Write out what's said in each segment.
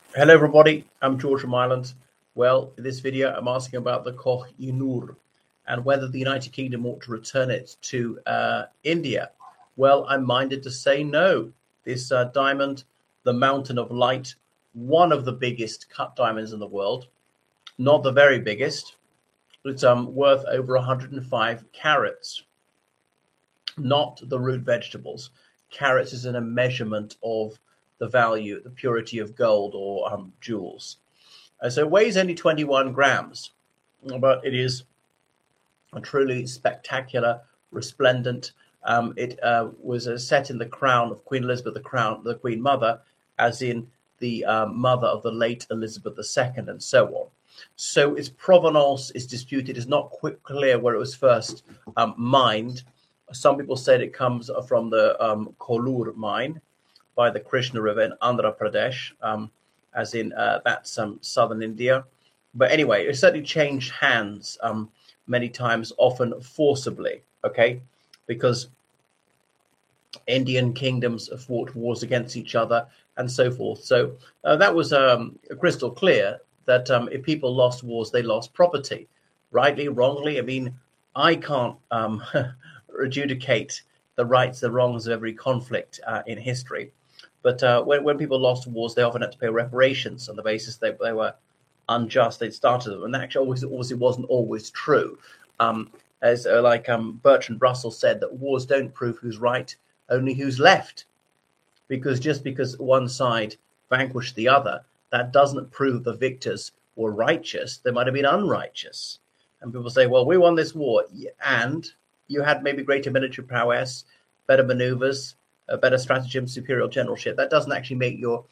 Hello everybody, I'm George from Ireland. Well, in this video I'm asking about the Koh i Noor and whether the United Kingdom ought to return it to India. Well, I'm minded to say no. This diamond, the Mountain of Light, one of the biggest cut diamonds in the world, not the very biggest. It's worth over 105 carats, not the root vegetables. Carats is in a measurement of the value, the purity of gold or jewels. So it weighs only 21 grams, but it is a truly spectacular, resplendent. It was set in the crown of Queen Elizabeth, the Queen Mother, as in the mother of the late Elizabeth II, and so on. So its provenance is disputed. It's not clear where it was first mined. Some people said it comes from the Kolur mine by the Krishna River in Andhra Pradesh, as in that's southern India. But anyway, it certainly changed hands many times, often forcibly, okay? Because Indian kingdoms fought wars against each other and so forth. So that was crystal clear that if people lost wars, they lost property. Rightly, wrongly, I mean, I can't adjudicate the rights, the wrongs of every conflict in history. But when people lost wars, they often had to pay reparations on the basis they were unjust. They'd started them, and that actually obviously wasn't always true. As Bertrand Russell said, that wars don't prove who's right, only who's left. Because one side vanquished the other, that doesn't prove the victors were righteous. They might have been unrighteous. And people say, well, we won this war, and you had maybe greater military prowess, better maneuvers, better stratagem, superior generalship. That doesn't actually make you,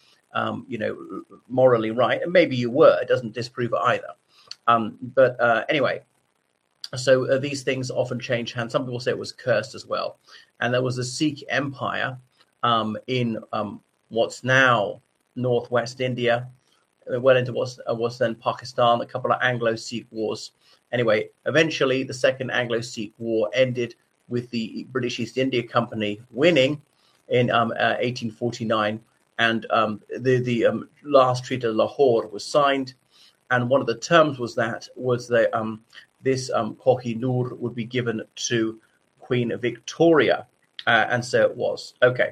morally right. And maybe you were. It doesn't disprove it either. But anyway, so these things often change hands. Some people say it was cursed as well. And there was a Sikh empire in what's now northwest India, well into what's then Pakistan, a couple of Anglo-Sikh wars. Anyway, eventually the Second Anglo-Sikh War ended with the British East India Company winning in 1849, and the last Treaty of Lahore was signed, and one of the terms was that this Koh i Noor would be given to Queen Victoria, and so it was. Okay.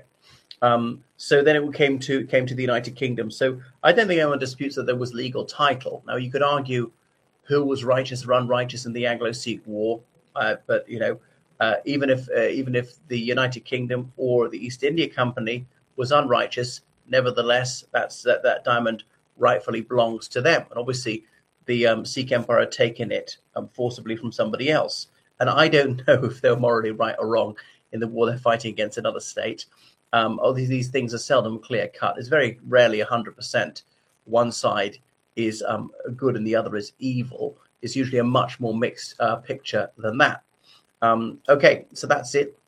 So then it came to the United Kingdom. So I don't think anyone disputes that there was legal title. Now you could argue who was righteous or unrighteous in the Anglo-Sikh War, but even if the United Kingdom or the East India Company was unrighteous, nevertheless that diamond rightfully belongs to them. And obviously, the Sikh Empire had taken it forcibly from somebody else. And I don't know if they're morally right or wrong in the war they're fighting against another state. These things are seldom clear cut. It's very rarely 100%. One side is good and the other is evil. It's usually a much more mixed picture than that. Okay, so that's it.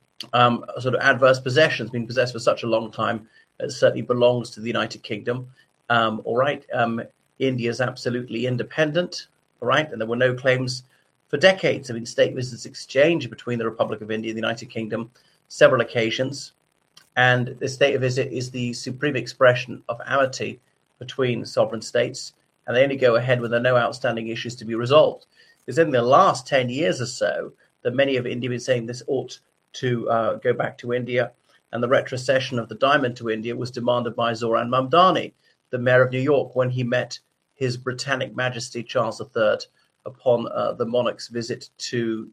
Sort of adverse possessions, been possessed for such a long time, it certainly belongs to the United Kingdom. All right, India is absolutely independent. All right, and there were no claims for decades. I mean, state visits exchanged between the Republic of India and the United Kingdom, several occasions. And the state visit is the supreme expression of amity between sovereign states, and they only go ahead when there are no outstanding issues to be resolved. It's in the last 10 years or so that many of India have been saying this ought to go back to India, and the retrocession of the diamond to India was demanded by Zoran Mamdani, the mayor of New York, when he met His Britannic Majesty Charles III upon the monarch's visit to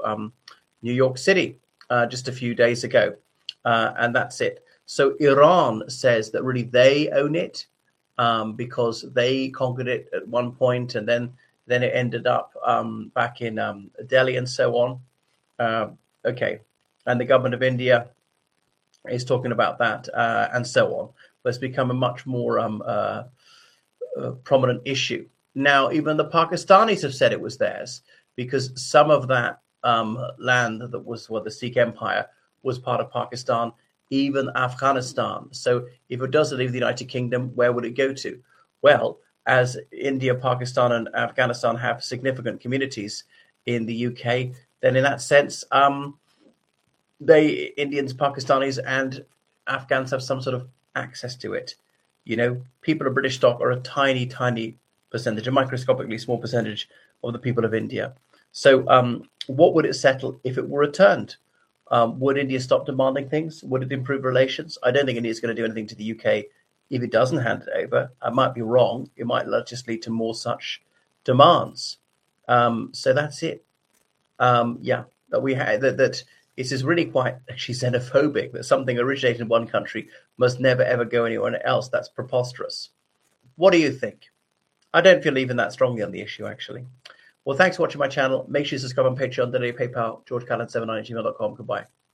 New York City just a few days ago. And that's it. So Iran says that really they own it because they conquered it at one point, and then it ended up back in Delhi and so on. Okay, and the government of India is talking about that and so on. But it's become a much more prominent issue. Now, even the Pakistanis have said it was theirs because some of that land that was the Sikh Empire was part of Pakistan, even Afghanistan. So if it doesn't leave the United Kingdom, where would it go to? Well, as India, Pakistan, and Afghanistan have significant communities in the UK, then in that sense, Indians, Pakistanis, and Afghans have some sort of access to it. People of British stock are a tiny, tiny percentage, a microscopically small percentage of the people of India. So what would it settle if it were returned? Would India stop demanding things? Would it improve relations? I don't think India is going to do anything to the UK if it doesn't hand it over. I might be wrong. It might just lead to more such demands. So that's it. That we had that it is really quite actually xenophobic that something originated in one country must never ever go anywhere else. That's preposterous. What do you think? I don't feel even that strongly on the issue, actually. Well, thanks for watching my channel. Make sure you subscribe on Patreon, donate PayPal, georgecallan79@gmail.com. Goodbye.